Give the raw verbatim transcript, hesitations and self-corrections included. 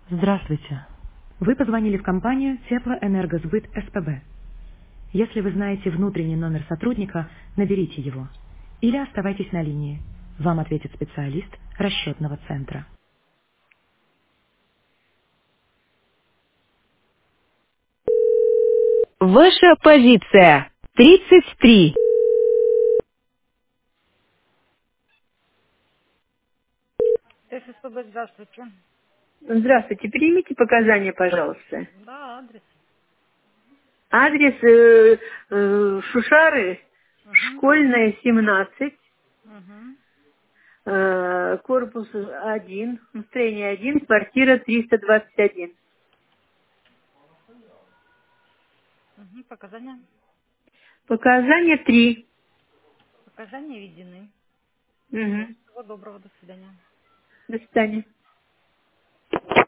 Здравствуйте. Вы позвонили в компанию Теплоэнергосбыт СПБ. Если вы знаете внутренний номер сотрудника, наберите его. Или оставайтесь на линии. Вам ответит специалист расчетного центра. Ваша позиция. тридцать три. ССПБ, здравствуйте. Здравствуйте, примите показания, пожалуйста. Да, адрес. Адрес э, э, Шушары, Угу. школьная, семнадцать, Угу. э, корпус один, строение один, квартира триста двадцать один. Угу. Показания. Показания три. Показания введены. Угу. Всего доброго, до свидания. До свидания.